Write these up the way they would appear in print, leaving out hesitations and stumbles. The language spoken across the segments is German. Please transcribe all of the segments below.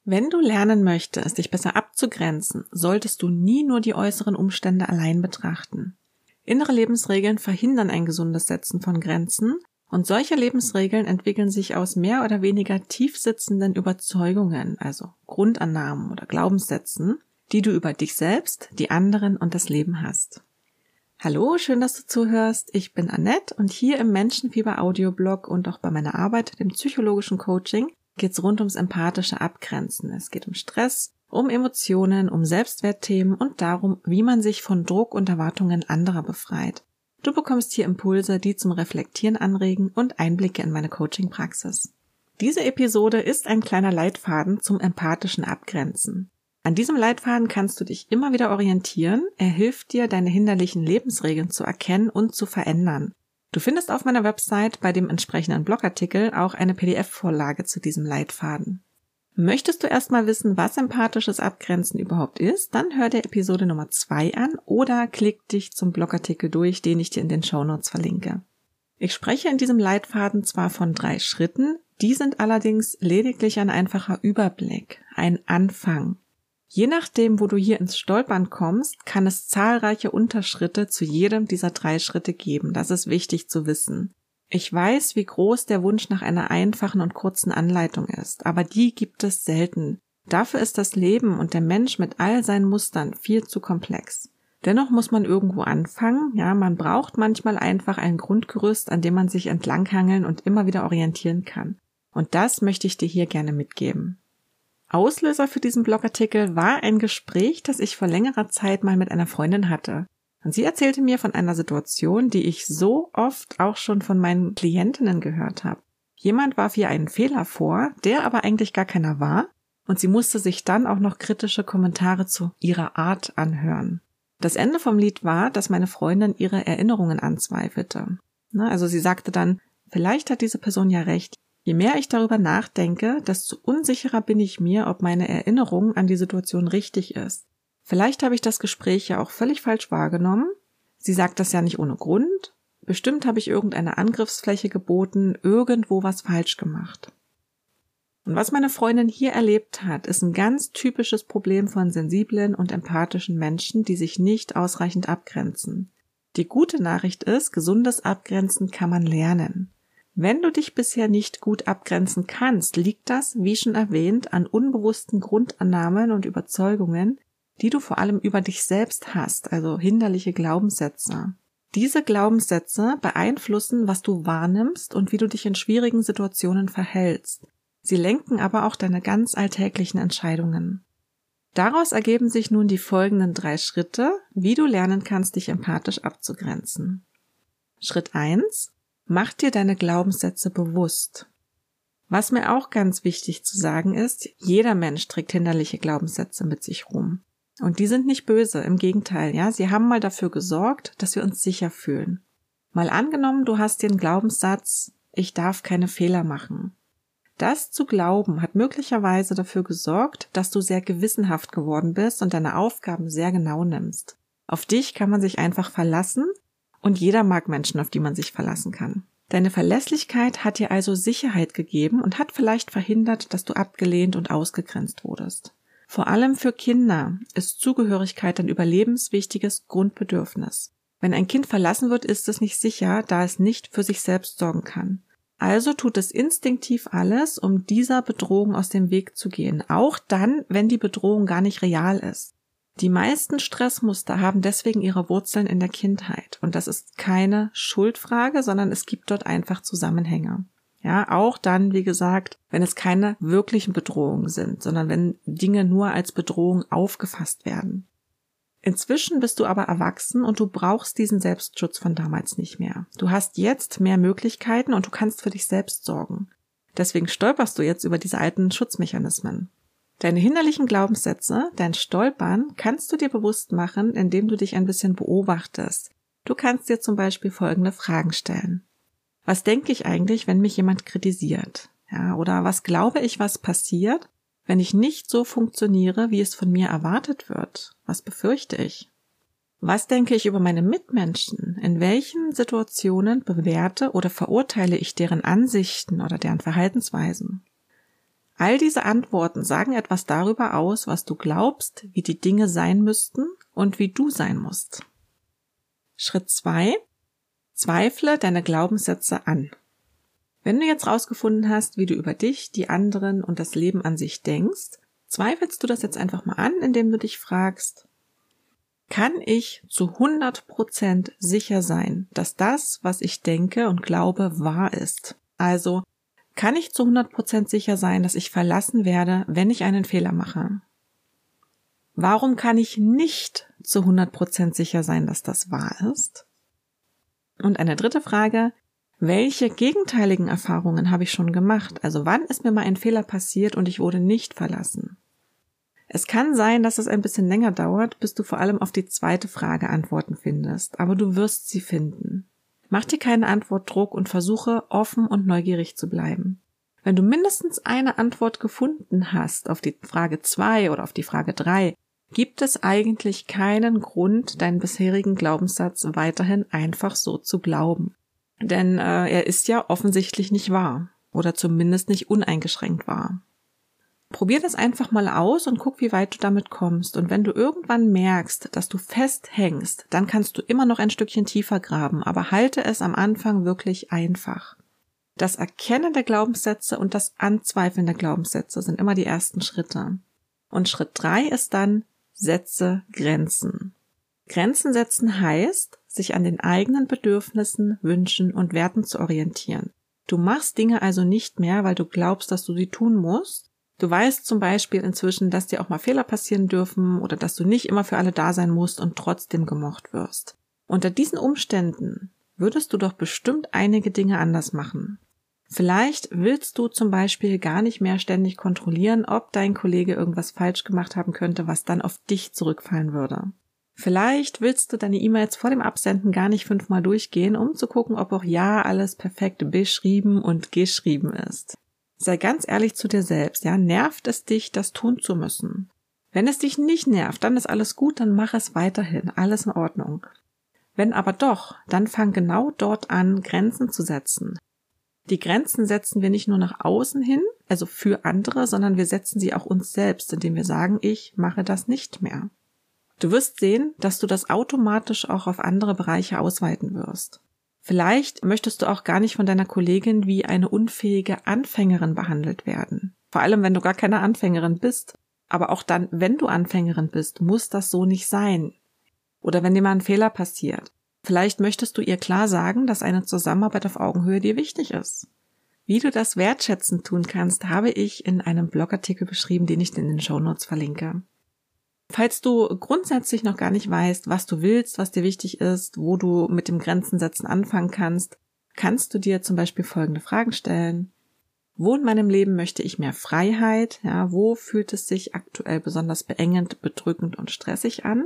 Wenn du lernen möchtest, dich besser abzugrenzen, solltest du nie nur die äußeren Umstände allein betrachten. Innere Lebensregeln verhindern ein gesundes Setzen von Grenzen und solche Lebensregeln entwickeln sich aus mehr oder weniger tief sitzenden Überzeugungen, also Grundannahmen oder Glaubenssätzen, die du über dich selbst, die anderen und das Leben hast. Hallo, schön, dass du zuhörst. Ich bin Annette und hier im Menschenfieber Audioblog und auch bei meiner Arbeit, dem psychologischen Coaching, geht's rund ums empathische Abgrenzen. Es geht um Stress, um Emotionen, um Selbstwertthemen und darum, wie man sich von Druck und Erwartungen anderer befreit. Du bekommst hier Impulse, die zum Reflektieren anregen und Einblicke in meine Coaching-Praxis. Diese Episode ist ein kleiner Leitfaden zum empathischen Abgrenzen. An diesem Leitfaden kannst du dich immer wieder orientieren. Er hilft dir, deine hinderlichen Lebensregeln zu erkennen und zu verändern. Du findest auf meiner Website bei dem entsprechenden Blogartikel auch eine PDF-Vorlage zu diesem Leitfaden. Möchtest du erstmal wissen, was empathisches Abgrenzen überhaupt ist, dann hör dir Episode Nummer 2 an oder klick dich zum Blogartikel durch, den ich dir in den Shownotes verlinke. Ich spreche in diesem Leitfaden zwar von 3 Schritten, die sind allerdings lediglich ein einfacher Überblick, ein Anfang. Je nachdem, wo du hier ins Stolpern kommst, kann es zahlreiche Unterschritte zu jedem dieser 3 Schritte geben. Das ist wichtig zu wissen. Ich weiß, wie groß der Wunsch nach einer einfachen und kurzen Anleitung ist, aber die gibt es selten. Dafür ist das Leben und der Mensch mit all seinen Mustern viel zu komplex. Dennoch muss man irgendwo anfangen. Ja, man braucht manchmal einfach ein Grundgerüst, an dem man sich entlanghangeln und immer wieder orientieren kann. Und das möchte ich dir hier gerne mitgeben. Auslöser für diesen Blogartikel war ein Gespräch, das ich vor längerer Zeit mal mit einer Freundin hatte. Und sie erzählte mir von einer Situation, die ich so oft auch schon von meinen Klientinnen gehört habe. Jemand warf ihr einen Fehler vor, der aber eigentlich gar keiner war, und sie musste sich dann auch noch kritische Kommentare zu ihrer Art anhören. Das Ende vom Lied war, dass meine Freundin ihre Erinnerungen anzweifelte. Also sie sagte dann, vielleicht hat diese Person ja recht. Je mehr ich darüber nachdenke, desto unsicherer bin ich mir, ob meine Erinnerung an die Situation richtig ist. Vielleicht habe ich das Gespräch ja auch völlig falsch wahrgenommen. Sie sagt das ja nicht ohne Grund. Bestimmt habe ich irgendeine Angriffsfläche geboten, irgendwo was falsch gemacht. Und was meine Freundin hier erlebt hat, ist ein ganz typisches Problem von sensiblen und empathischen Menschen, die sich nicht ausreichend abgrenzen. Die gute Nachricht ist, gesundes Abgrenzen kann man lernen. Wenn du dich bisher nicht gut abgrenzen kannst, liegt das, wie schon erwähnt, an unbewussten Grundannahmen und Überzeugungen, die du vor allem über dich selbst hast, also hinderliche Glaubenssätze. Diese Glaubenssätze beeinflussen, was du wahrnimmst und wie du dich in schwierigen Situationen verhältst. Sie lenken aber auch deine ganz alltäglichen Entscheidungen. Daraus ergeben sich nun die folgenden 3 Schritte, wie du lernen kannst, dich empathisch abzugrenzen. Schritt 1. Mach dir deine Glaubenssätze bewusst. Was mir auch ganz wichtig zu sagen ist, jeder Mensch trägt hinderliche Glaubenssätze mit sich rum. Und die sind nicht böse, im Gegenteil, ja, sie haben mal dafür gesorgt, dass wir uns sicher fühlen. Mal angenommen, du hast den Glaubenssatz, ich darf keine Fehler machen. Das zu glauben hat möglicherweise dafür gesorgt, dass du sehr gewissenhaft geworden bist und deine Aufgaben sehr genau nimmst. Auf dich kann man sich einfach verlassen. Und jeder mag Menschen, auf die man sich verlassen kann. Deine Verlässlichkeit hat dir also Sicherheit gegeben und hat vielleicht verhindert, dass du abgelehnt und ausgegrenzt wurdest. Vor allem für Kinder ist Zugehörigkeit ein überlebenswichtiges Grundbedürfnis. Wenn ein Kind verlassen wird, ist es nicht sicher, da es nicht für sich selbst sorgen kann. Also tut es instinktiv alles, um dieser Bedrohung aus dem Weg zu gehen, auch dann, wenn die Bedrohung gar nicht real ist. Die meisten Stressmuster haben deswegen ihre Wurzeln in der Kindheit. Und das ist keine Schuldfrage, sondern es gibt dort einfach Zusammenhänge. Ja, auch dann, wie gesagt, wenn es keine wirklichen Bedrohungen sind, sondern wenn Dinge nur als Bedrohung aufgefasst werden. Inzwischen bist du aber erwachsen und du brauchst diesen Selbstschutz von damals nicht mehr. Du hast jetzt mehr Möglichkeiten und du kannst für dich selbst sorgen. Deswegen stolperst du jetzt über diese alten Schutzmechanismen. Deine hinderlichen Glaubenssätze, dein Stolpern, kannst du dir bewusst machen, indem du dich ein bisschen beobachtest. Du kannst dir zum Beispiel folgende Fragen stellen. Was denke ich eigentlich, wenn mich jemand kritisiert? Ja, oder was glaube ich, was passiert, wenn ich nicht so funktioniere, wie es von mir erwartet wird? Was befürchte ich? Was denke ich über meine Mitmenschen? In welchen Situationen bewerte oder verurteile ich deren Ansichten oder deren Verhaltensweisen? All diese Antworten sagen etwas darüber aus, was du glaubst, wie die Dinge sein müssten und wie du sein musst. Schritt 2. Zweifle deine Glaubenssätze an. Wenn du jetzt rausgefunden hast, wie du über dich, die anderen und das Leben an sich denkst, zweifelst du das jetzt einfach mal an, indem du dich fragst, kann ich zu 100% sicher sein, dass das, was ich denke und glaube, wahr ist? Also, kann ich zu 100% sicher sein, dass ich verlassen werde, wenn ich einen Fehler mache? Warum kann ich nicht zu 100% sicher sein, dass das wahr ist? Und eine dritte Frage, welche gegenteiligen Erfahrungen habe ich schon gemacht? Also wann ist mir mal ein Fehler passiert und ich wurde nicht verlassen? Es kann sein, dass es ein bisschen länger dauert, bis du vor allem auf die zweite Frage Antworten findest, aber du wirst sie finden. Mach dir keinen Antwortdruck und versuche, offen und neugierig zu bleiben. Wenn du mindestens eine Antwort gefunden hast auf die Frage 2 oder auf die Frage 3, gibt es eigentlich keinen Grund, deinen bisherigen Glaubenssatz weiterhin einfach so zu glauben. Denn er ist ja offensichtlich nicht wahr oder zumindest nicht uneingeschränkt wahr. Probier das einfach mal aus und guck, wie weit du damit kommst. Und wenn du irgendwann merkst, dass du festhängst, dann kannst du immer noch ein Stückchen tiefer graben, aber halte es am Anfang wirklich einfach. Das Erkennen der Glaubenssätze und das Anzweifeln der Glaubenssätze sind immer die ersten Schritte. Und Schritt 3 ist dann, setze Grenzen. Grenzen setzen heißt, sich an den eigenen Bedürfnissen, Wünschen und Werten zu orientieren. Du machst Dinge also nicht mehr, weil du glaubst, dass du sie tun musst. Du weißt zum Beispiel inzwischen, dass dir auch mal Fehler passieren dürfen oder dass du nicht immer für alle da sein musst und trotzdem gemocht wirst. Unter diesen Umständen würdest du doch bestimmt einige Dinge anders machen. Vielleicht willst du zum Beispiel gar nicht mehr ständig kontrollieren, ob dein Kollege irgendwas falsch gemacht haben könnte, was dann auf dich zurückfallen würde. Vielleicht willst du deine E-Mails vor dem Absenden gar nicht 5-mal durchgehen, um zu gucken, ob auch ja alles perfekt beschrieben und geschrieben ist. Sei ganz ehrlich zu dir selbst, ja, nervt es dich, das tun zu müssen? Wenn es dich nicht nervt, dann ist alles gut, dann mach es weiterhin, alles in Ordnung. Wenn aber doch, dann fang genau dort an, Grenzen zu setzen. Die Grenzen setzen wir nicht nur nach außen hin, also für andere, sondern wir setzen sie auch uns selbst, indem wir sagen, ich mache das nicht mehr. Du wirst sehen, dass du das automatisch auch auf andere Bereiche ausweiten wirst. Vielleicht möchtest du auch gar nicht von deiner Kollegin wie eine unfähige Anfängerin behandelt werden. Vor allem, wenn du gar keine Anfängerin bist. Aber auch dann, wenn du Anfängerin bist, muss das so nicht sein. Oder wenn dir mal ein Fehler passiert. Vielleicht möchtest du ihr klar sagen, dass eine Zusammenarbeit auf Augenhöhe dir wichtig ist. Wie du das wertschätzend tun kannst, habe ich in einem Blogartikel beschrieben, den ich in den Shownotes verlinke. Falls du grundsätzlich noch gar nicht weißt, was du willst, was dir wichtig ist, wo du mit dem Grenzensetzen anfangen kannst, kannst du dir zum Beispiel folgende Fragen stellen. Wo in meinem Leben möchte ich mehr Freiheit? Ja, wo fühlt es sich aktuell besonders beengend, bedrückend und stressig an?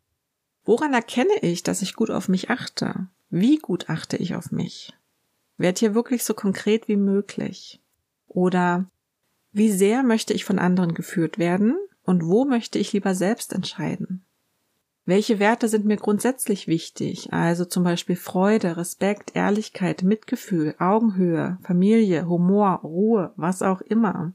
Woran erkenne ich, dass ich gut auf mich achte? Wie gut achte ich auf mich? Werd hier wirklich so konkret wie möglich. Oder wie sehr möchte ich von anderen geführt werden? Und wo möchte ich lieber selbst entscheiden? Welche Werte sind mir grundsätzlich wichtig? Also zum Beispiel Freude, Respekt, Ehrlichkeit, Mitgefühl, Augenhöhe, Familie, Humor, Ruhe, was auch immer.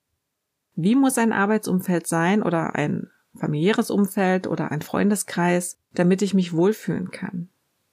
Wie muss ein Arbeitsumfeld sein oder ein familiäres Umfeld oder ein Freundeskreis, damit ich mich wohlfühlen kann?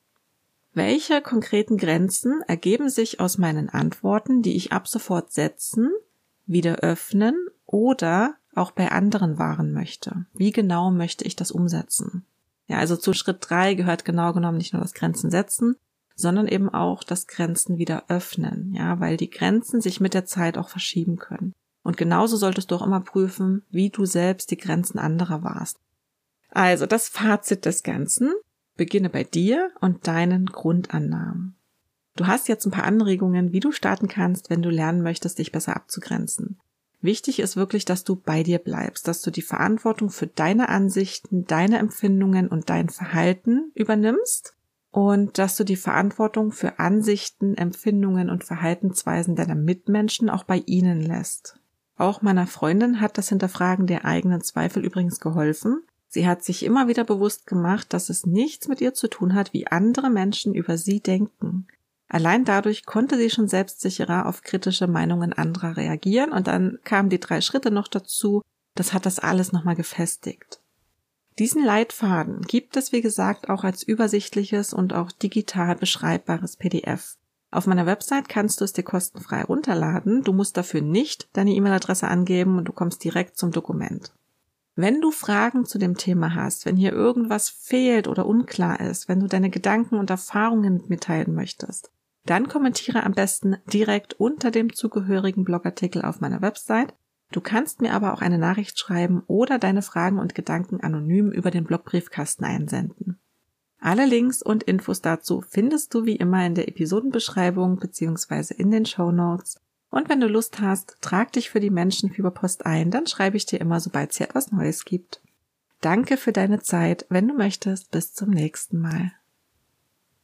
Welche konkreten Grenzen ergeben sich aus meinen Antworten, die ich ab sofort setzen, wieder öffnen oder auch bei anderen wahren möchte? Wie genau möchte ich das umsetzen? Ja, also zu Schritt 3 gehört genau genommen nicht nur das Grenzen setzen, sondern eben auch das Grenzen wieder öffnen, ja, weil die Grenzen sich mit der Zeit auch verschieben können. Und genauso solltest du auch immer prüfen, wie du selbst die Grenzen anderer wahrst. Also das Fazit des Ganzen: Beginne bei dir und deinen Grundannahmen. Du hast jetzt ein paar Anregungen, wie du starten kannst, wenn du lernen möchtest, dich besser abzugrenzen. Wichtig ist wirklich, dass du bei dir bleibst, dass du die Verantwortung für deine Ansichten, deine Empfindungen und dein Verhalten übernimmst und dass du die Verantwortung für Ansichten, Empfindungen und Verhaltensweisen deiner Mitmenschen auch bei ihnen lässt. Auch meiner Freundin hat das Hinterfragen der eigenen Zweifel übrigens geholfen. Sie hat sich immer wieder bewusst gemacht, dass es nichts mit ihr zu tun hat, wie andere Menschen über sie denken. Allein dadurch konnte sie schon selbstsicherer auf kritische Meinungen anderer reagieren und dann kamen die 3 Schritte noch dazu. Das hat das alles nochmal gefestigt. Diesen Leitfaden gibt es, wie gesagt, auch als übersichtliches und auch digital beschreibbares PDF. Auf meiner Website kannst du es dir kostenfrei runterladen. Du musst dafür nicht deine E-Mail-Adresse angeben und du kommst direkt zum Dokument. Wenn du Fragen zu dem Thema hast, wenn hier irgendwas fehlt oder unklar ist, wenn du deine Gedanken und Erfahrungen mit mir teilen möchtest, dann kommentiere am besten direkt unter dem zugehörigen Blogartikel auf meiner Website. Du kannst mir aber auch eine Nachricht schreiben oder deine Fragen und Gedanken anonym über den Blogbriefkasten einsenden. Alle Links und Infos dazu findest du wie immer in der Episodenbeschreibung bzw. in den Shownotes. Und wenn du Lust hast, trag dich für die Menschenfieberpost ein, dann schreibe ich dir immer, sobald es hier etwas Neues gibt. Danke für deine Zeit. Wenn du möchtest, bis zum nächsten Mal.